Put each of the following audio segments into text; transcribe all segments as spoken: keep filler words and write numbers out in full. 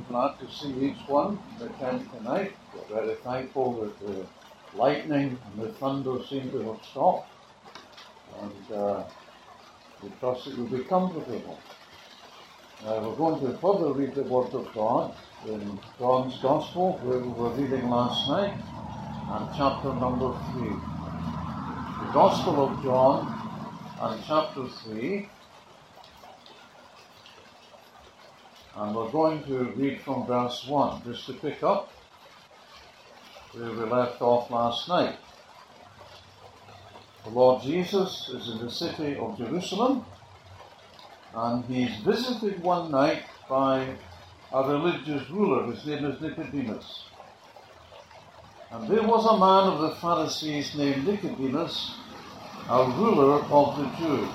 glad to see each one in the tent tonight. We're very thankful that the lightning and the thunder seem to have stopped. And uh, we trust that you'll be comfortable. Uh, we're going to further read the Word of God in John's Gospel, where we were reading last night, and chapter number three. The Gospel of John and chapter three. And we're going to read from verse one, just to pick up where we left off last night. The Lord Jesus is in the city of Jerusalem, and he's visited one night by a religious ruler. His name is Nicodemus. And there was a man of the Pharisees named Nicodemus, a ruler of the Jews.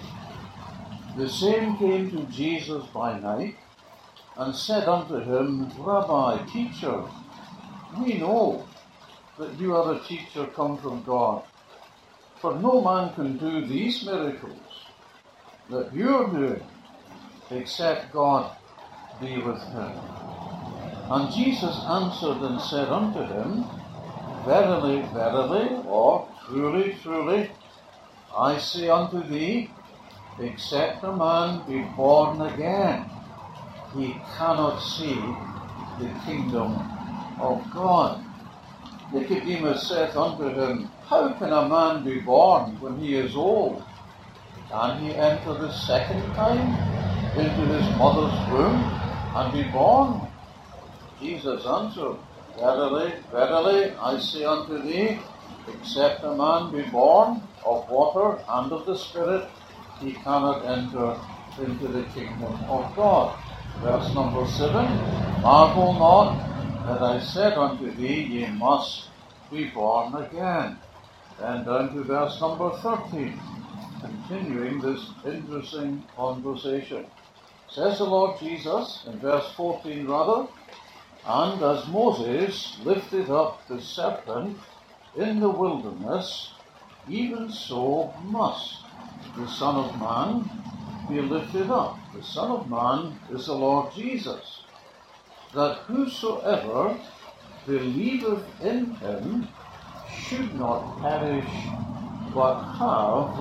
The same came to Jesus by night, and said unto him, Rabbi, teacher, we know that you are a teacher come from God, for no man can do these miracles that you are doing, except God be with him. And Jesus answered and said unto him, Verily, verily, or truly, truly, I say unto thee, except a man be born again, he cannot see the kingdom of God. Nicodemus saith unto him, How can a man be born when he is old? Can he enter the second time into his mother's womb and be born? Jesus answered, Verily, verily, I say unto thee, except a man be born of water and of the Spirit, he cannot enter into the kingdom of God. Verse number seven, Marvel not that I said unto thee, ye must be born again. Then down to verse number thirteen, continuing this interesting conversation. Says the Lord Jesus, in verse fourteen rather, And as Moses lifted up the serpent in the wilderness, even so must the Son of Man be lifted up. The Son of Man is the Lord Jesus, that whosoever believeth in him should not perish, but have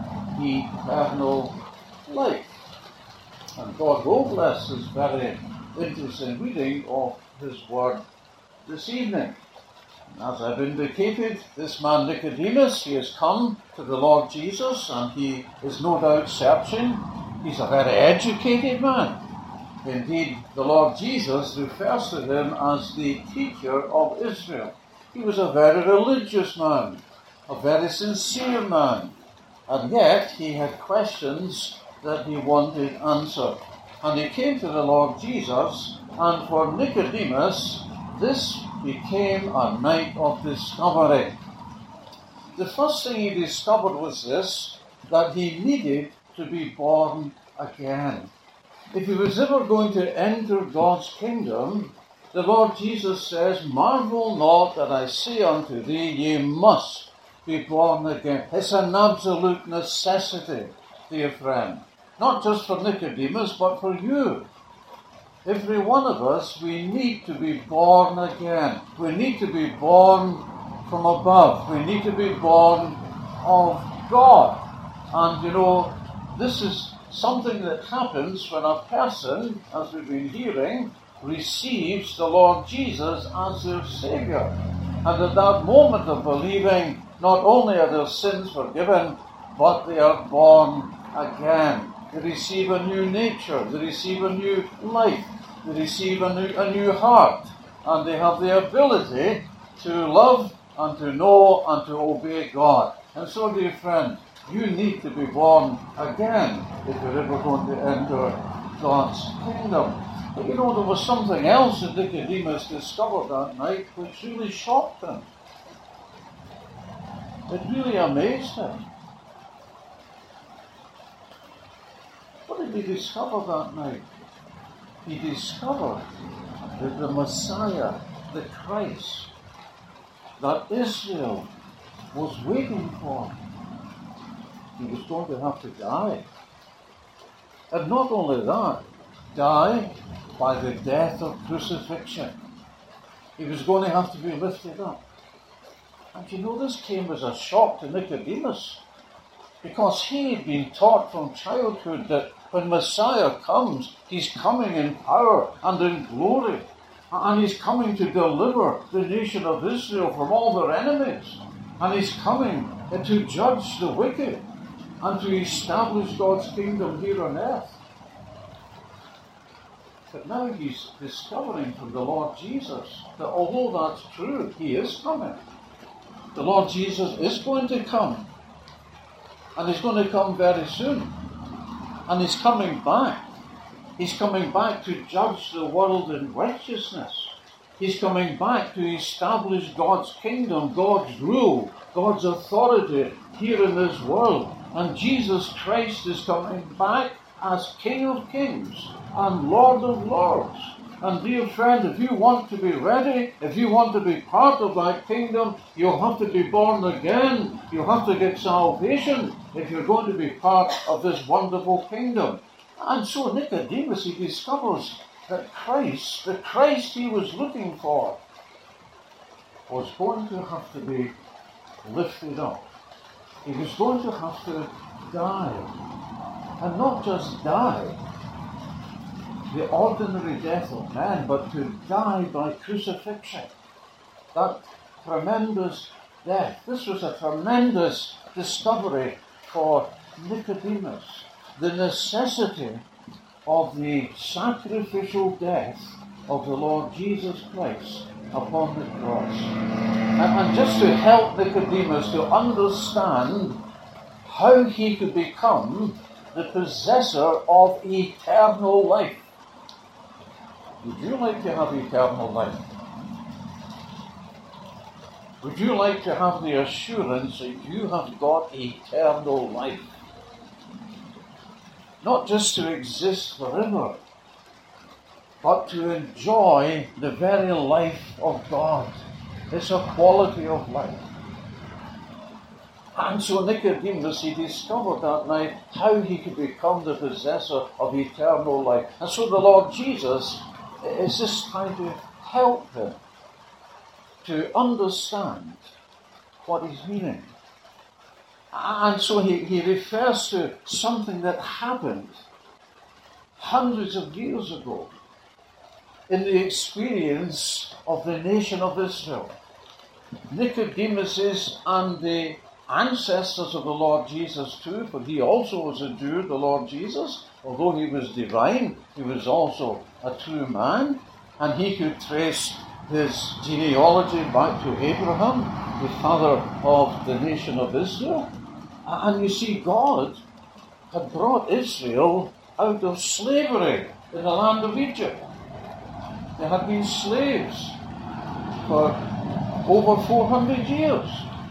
eternal life. And God will bless this very interesting reading of his word this evening. As I've indicated, this man Nicodemus, he has come to the Lord Jesus, and he is no doubt searching. He's a very educated man. Indeed, the Lord Jesus refers to him as the teacher of Israel. He was a very religious man, a very sincere man, and yet he had questions that he wanted answered. And he came to the Lord Jesus, and for Nicodemus, this became a night of discovery. The first thing he discovered was this, that he needed to be born again. If he was ever going to enter God's kingdom, the Lord Jesus says, Marvel not that I say unto thee, ye must be born again. It's an absolute necessity, dear friend. Not just for Nicodemus, but for you. Every one of us, we need to be born again. We need to be born from above. We need to be born of God. And you know, this is something that happens when a person, as we've been hearing, receives the Lord Jesus as their Saviour. And at that moment of believing, not only are their sins forgiven, but they are born again. They receive a new nature. They receive a new life. They receive a new, a new heart. And they have the ability to love and to know and to obey God. And so, dear friend, you need to be born again if you're ever going to enter God's kingdom. But you know, there was something else that Nicodemus discovered that night which really shocked him. It really amazed him. What did he discover that night? He discovered that the Messiah, the Christ, that Israel was waiting for, he was going to have to die. And not only that, die by the death of crucifixion. He was going to have to be lifted up. And you know, this came as a shock to Nicodemus, because he had been taught from childhood that when Messiah comes, he's coming in power and in glory. And he's coming to deliver the nation of Israel from all their enemies. And he's coming to judge the wicked and to establish God's kingdom here on earth. But now he's discovering from the Lord Jesus that although that's true, he is coming. The Lord Jesus is going to come. And he's going to come very soon. And he's coming back. He's coming back to judge the world in righteousness. He's coming back to establish God's kingdom, God's rule, God's authority here in this world. And Jesus Christ is coming back as King of Kings and Lord of Lords. And dear friend, if you want to be ready, if you want to be part of that kingdom, you'll have to be born again. You'll have to get salvation if you're going to be part of this wonderful kingdom. And so Nicodemus, he discovers that Christ, the Christ he was looking for, was going to have to be lifted up. He was going to have to die. And not just die, the ordinary death of man, but to die by crucifixion. That tremendous death. This was a tremendous discovery for Nicodemus. The necessity of the sacrificial death of the Lord Jesus Christ upon the cross. And, and just to help Nicodemus to understand how he could become the possessor of eternal life. Would you like to have eternal life? Would you like to have the assurance that you have got eternal life? Not just to exist forever, but to enjoy the very life of God. It's a quality of life. And so Nicodemus, he discovered that night how he could become the possessor of eternal life. And so the Lord Jesus is just trying to help him to understand what he's meaning. And so he, he refers to something that happened hundreds of years ago in the experience of the nation of Israel. Nicodemus's and the ancestors of the Lord Jesus too, for he also was a Jew, the Lord Jesus. Although he was divine, he was also a true man, and he could trace his genealogy back to Abraham, the father of the nation of Israel. And you see, God had brought Israel out of slavery in the land of Egypt. They had been slaves for over four hundred years.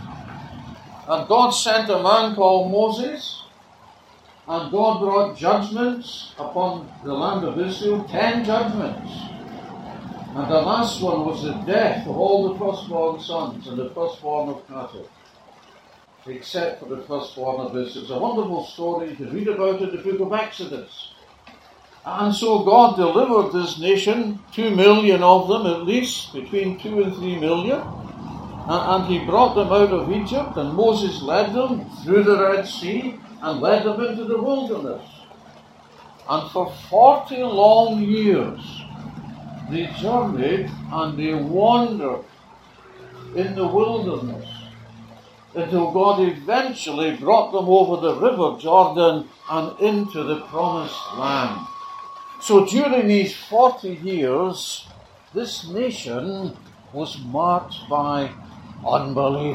And God sent a man called Moses, and God brought judgments upon the land of Israel, ten judgments. And the last one was the death of all the firstborn sons and the firstborn of cattle, except for the firstborn of Israel. It's a wonderful story. You can read about it in the book of Exodus. And so God delivered this nation, two million of them at least, between two and three million. And he brought them out of Egypt, and Moses led them through the Red Sea and led them into the wilderness. And for forty long years, they journeyed and they wandered in the wilderness until God eventually brought them over the river Jordan and into the promised land. So during these forty years, this nation was marked by unbelief,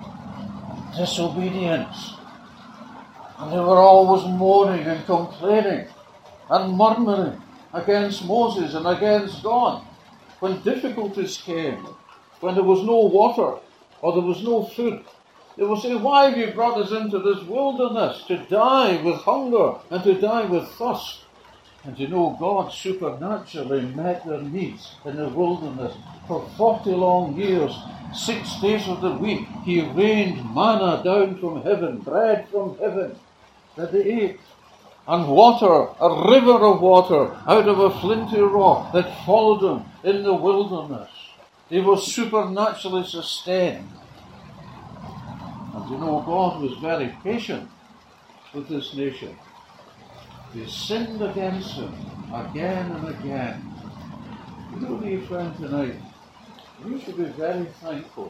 disobedience. And they were always moaning and complaining and murmuring against Moses and against God. When difficulties came, when there was no water or there was no food, they would say, "Why have you brought us into this wilderness to die with hunger and to die with thirst?" And you know, God supernaturally met their needs in the wilderness. For forty long years, six days of the week, He rained manna down from heaven, bread from heaven, that they ate. And water, a river of water, out of a flinty rock that followed them in the wilderness. They were supernaturally sustained. And you know, God was very patient with this nation. They sinned against him again and again. You know, dear friend, tonight, you should be very thankful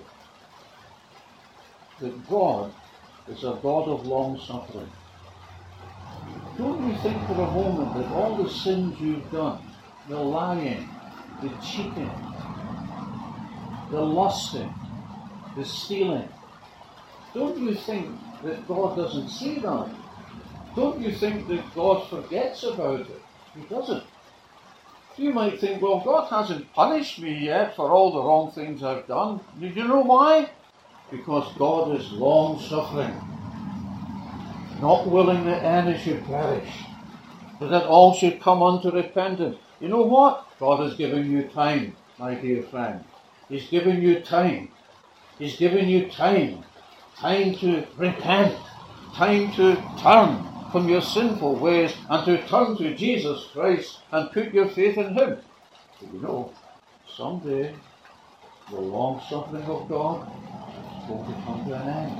that God is a God of long suffering. Don't you think for a moment that all the sins you've done, the lying, the cheating, the lusting, the stealing, don't you think that God doesn't see that? Don't you think that God forgets about it? He doesn't. You might think, well, God hasn't punished me yet for all the wrong things I've done. Do you know why? Because God is long-suffering, not willing that any should perish, but that all should come unto repentance. You know what? God is giving you time, my dear friend. He's giving you time. He's giving you time. Time to repent. Time to turn from your sinful ways and to turn to Jesus Christ and put your faith in him. But you know, someday the long suffering of God is going to come to an end.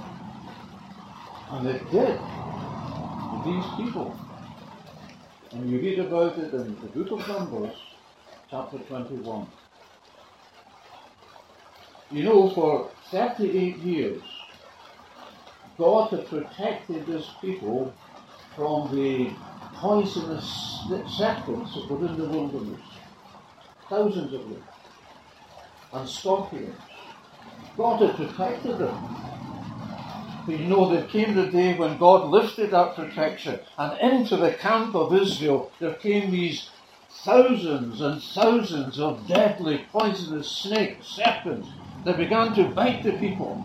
And it did to these people. And you read about it in the book of Numbers, chapter twenty-one. You know, for thirty-eight years, God had protected his people from the poisonous serpents that were in the wilderness. Thousands of them. And scorpions. God had protected them. But you know, there came the day when God lifted that protection, and into the camp of Israel there came these thousands and thousands of deadly poisonous snakes, serpents, that began to bite the people.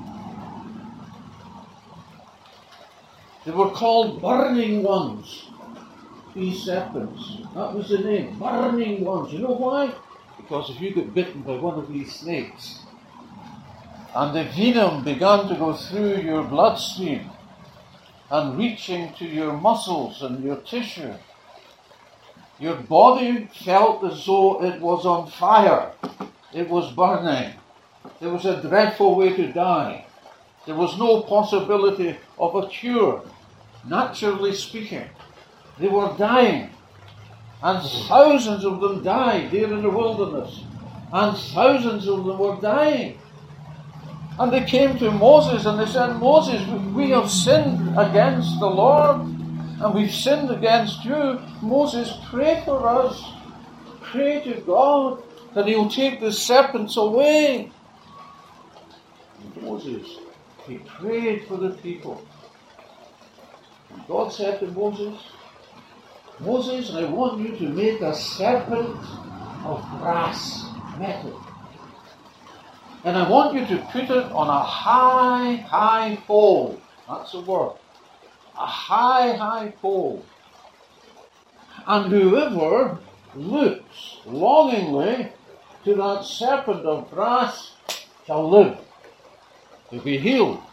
They were called burning ones, these serpents. That was the name, burning ones. You know why? Because if you get bitten by one of these snakes, and the venom began to go through your bloodstream and reaching to your muscles and your tissue, your body felt as though it was on fire. It was burning. It was a dreadful way to die. There was no possibility of a cure, naturally speaking. They were dying. And thousands of them died there in the wilderness. And thousands of them were dying. And they came to Moses and they said, Moses, we have sinned against the Lord, and we've sinned against you. Moses, pray for us. Pray to God that he'll take the serpents away. And Moses, he prayed for the people. And God said to Moses, Moses, I want you to make a serpent of brass, metal. And I want you to put it on a high, high pole. That's the word. A high, high pole. And whoever looks longingly to that serpent of brass shall live. He'll be healed.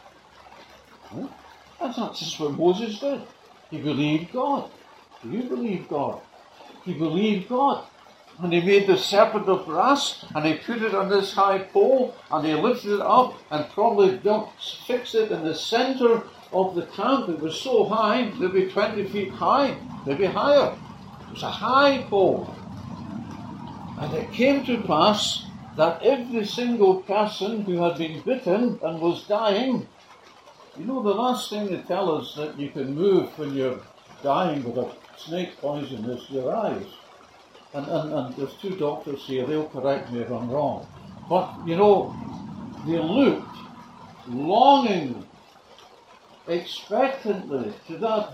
Huh? That's not just what Moses did. He believed God. Do you believe God? He believed God. And he made the serpent of brass, and he put it on this high pole, and he lifted it up, and probably fixed it in the center of the camp. It was so high, maybe twenty feet high, maybe higher. It was a high pole. And it came to pass that every single person who had been bitten and was dying, you know, the last thing they tell us that you can move when you're dying with a snake poison is your eyes. And, and, and there's two doctors here, they'll correct me if I'm wrong. But, you know, they looked longingly, expectantly to that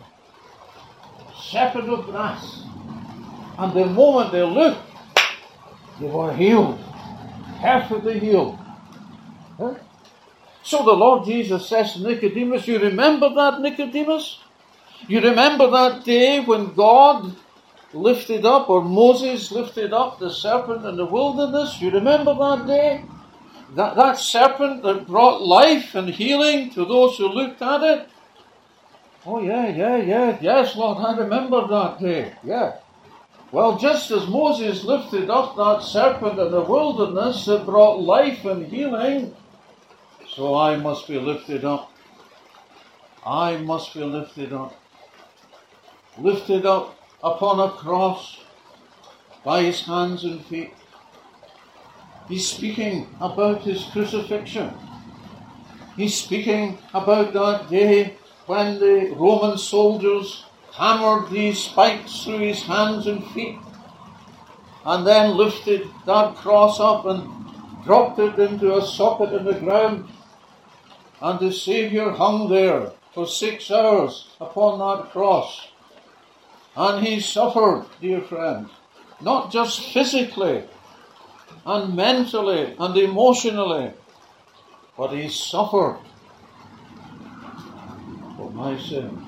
serpent of brass. And the moment they looked, they were healed. Perfectly healed. Huh? So the Lord Jesus says to Nicodemus, you remember that, Nicodemus? You remember that day when God lifted up, or Moses lifted up the serpent in the wilderness? You remember that day? That, that serpent that brought life and healing to those who looked at it? Oh, yeah, yeah, yeah. Yes, Lord, I remember that day. Yeah. Well, just as Moses lifted up that serpent in the wilderness that brought life and healing, so I must be lifted up. I must be lifted up. Lifted up upon a cross by his hands and feet. He's speaking about his crucifixion. He's speaking about that day when the Roman soldiers hammered these spikes through his hands and feet and then lifted that cross up and dropped it into a socket in the ground, and the Saviour hung there for six hours upon that cross. And he suffered, dear friend, not just physically and mentally and emotionally, but he suffered for my sins.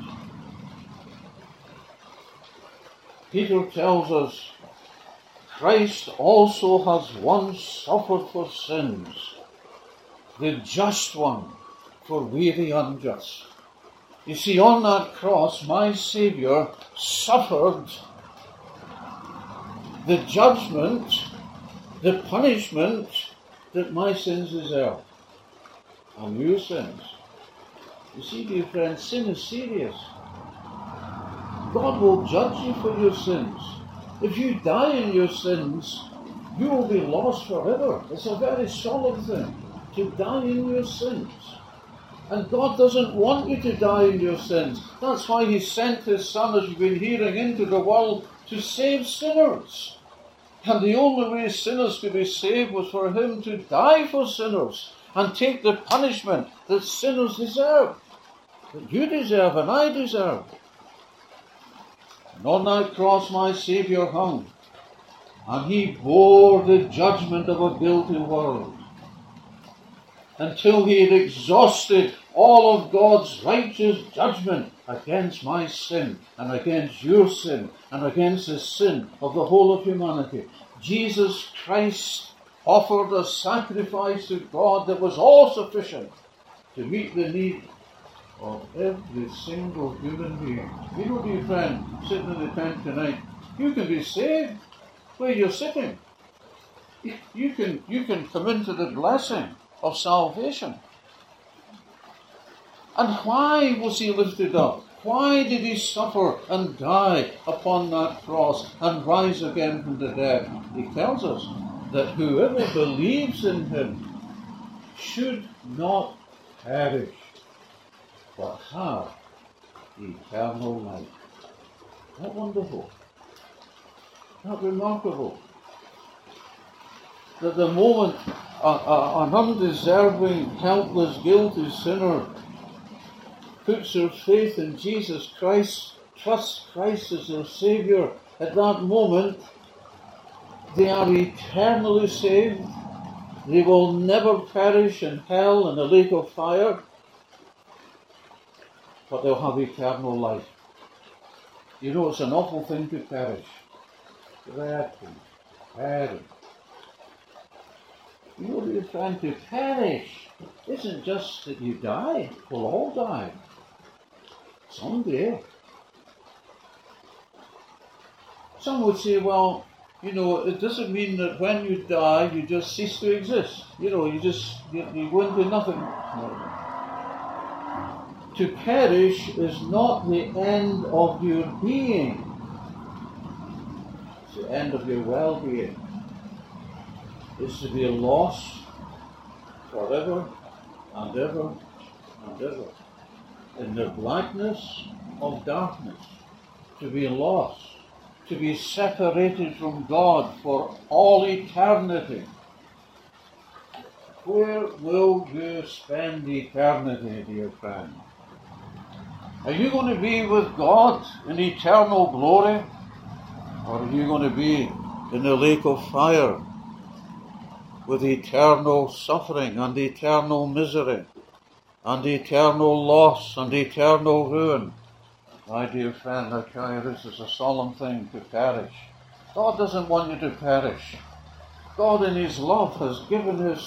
Peter tells us Christ also has once suffered for sins, the just one for we the unjust. You see, on that cross, my Saviour suffered the judgment, the punishment that my sins deserve, and your sins. You see, dear friends, sin is serious. God will judge you for your sins. If you die in your sins, you will be lost forever. It's a very solid thing to die in your sins. And God doesn't want you to die in your sins. That's why he sent his Son, as you've been hearing, into the world to save sinners. And the only way sinners could be saved was for him to die for sinners and take the punishment that sinners deserve, that you deserve and I deserve. And on that cross my Saviour hung, and he bore the judgment of a guilty world until he had exhausted all of God's righteous judgment against my sin and against your sin and against the sin of the whole of humanity. Jesus Christ offered a sacrifice to God that was all sufficient to meet the need of every single human being. You know, dear friend, sitting in the tent tonight, you can be saved where you're sitting. You can, you can come into the blessing of salvation. And why was he lifted up? Why did he suffer and die upon that cross and rise again from the dead? He tells us that whoever believes in him should not perish, but have eternal life. Isn't that wonderful? Isn't that remarkable? That the moment a, a, an undeserving, helpless, guilty sinner puts their faith in Jesus Christ, trusts Christ as their Saviour, at that moment they are eternally saved. They will never perish in hell and the lake of fire, but they'll have eternal life. You know, it's an awful thing to perish. Dreadful. Perish. You know, dear friend, to perish isn't just that you die. We'll all die. Someday. Some would say, well, you know, it doesn't mean that when you die, you just cease to exist. You know, you just, you, you go into nothing. No. To perish is not the end of your being. It's the end of your well-being. It's to be lost forever and ever and ever in the blackness of darkness. To be lost. To be separated from God for all eternity. Where will you spend eternity, dear friend? Are you going to be with God in eternal glory? Or are you going to be in the lake of fire with eternal suffering and eternal misery and eternal loss and eternal ruin? My dear friend, I tell you, this is a solemn thing, to perish. God doesn't want you to perish. God in his love has given his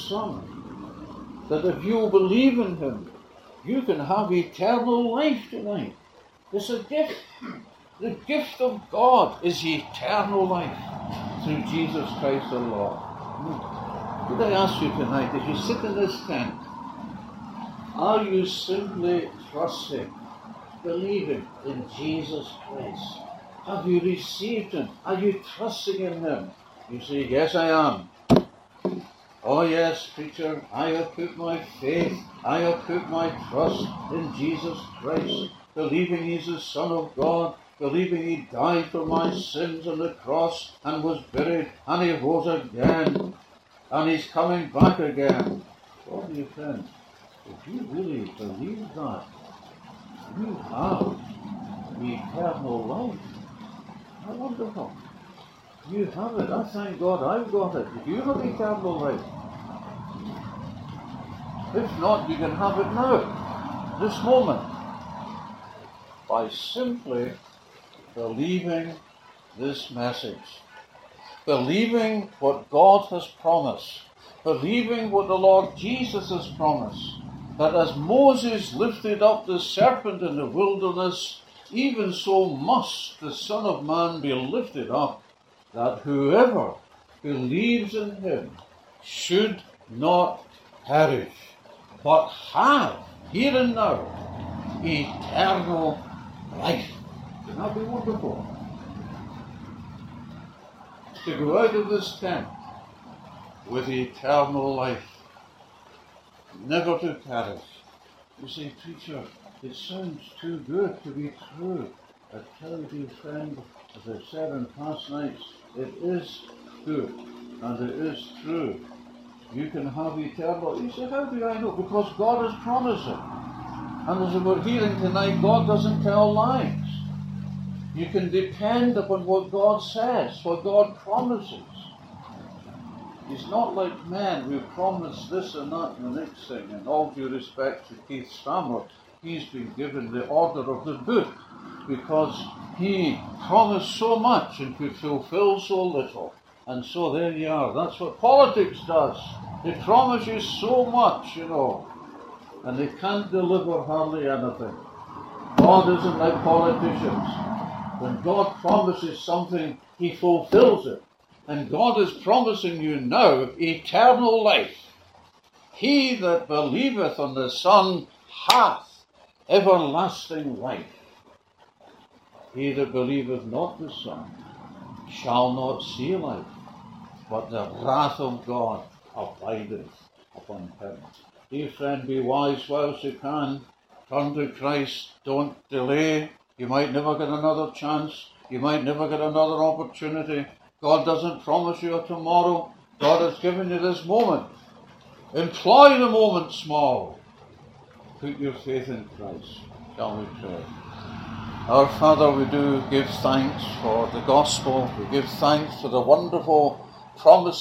Son, that if you believe in him, you can have eternal life tonight. It's a gift. The gift of God is eternal life through Jesus Christ the Lord. Could I ask you tonight, as you sit in this tent, are you simply trusting, believing in Jesus Christ? Have you received Him? Are you trusting in Him? You say, yes, I am. Oh yes, preacher, I have put my faith, I have put my trust in Jesus Christ, believing He's the Son of God, believing He died for my sins on the cross and was buried, and He rose again, and He's coming back again. Oh, dear friend, if you really believe that, you have eternal life. How wonderful. You have it. I thank God I've got it. If you have eternal life. If not, you can have it now, this moment, by simply believing this message. Believing what God has promised. Believing what the Lord Jesus has promised. That as Moses lifted up the serpent in the wilderness, even so must the Son of Man be lifted up, that whoever believes in Him should not perish, but have, here and now, eternal life. Wouldn't that be wonderful? To go out of this tent with eternal life, never to perish. You say, preacher, it sounds too good to be true. I tell you, dear friend, as I said in past nights, it is good and it is true. You can have eternal. You say, how do I know? Because God has promised it. And as we're hearing tonight, God doesn't tell lies. You can depend upon what God says, what God promises. He's not like men who promise this and that and the next thing. In all due respect to Keith Stammer, he's been given the order of the book because he promised so much and could fulfill so little. And so there you are. That's what politics does. They promise you so much, you know, and they can't deliver hardly anything. God isn't like politicians. When God promises something, He fulfills it. And God is promising you now eternal life. He that believeth on the Son hath everlasting life. He that believeth not the Son shall not see life, but the wrath of God abideth upon him. Dear friend, be wise whilst you can. Turn to Christ. Don't delay. You might never get another chance. You might never get another opportunity. God doesn't promise you a tomorrow. God has given you this moment. Employ the moment small. Put your faith in Christ. Shall we pray? Our Father, we do give thanks for the gospel. We give thanks for the wonderful promise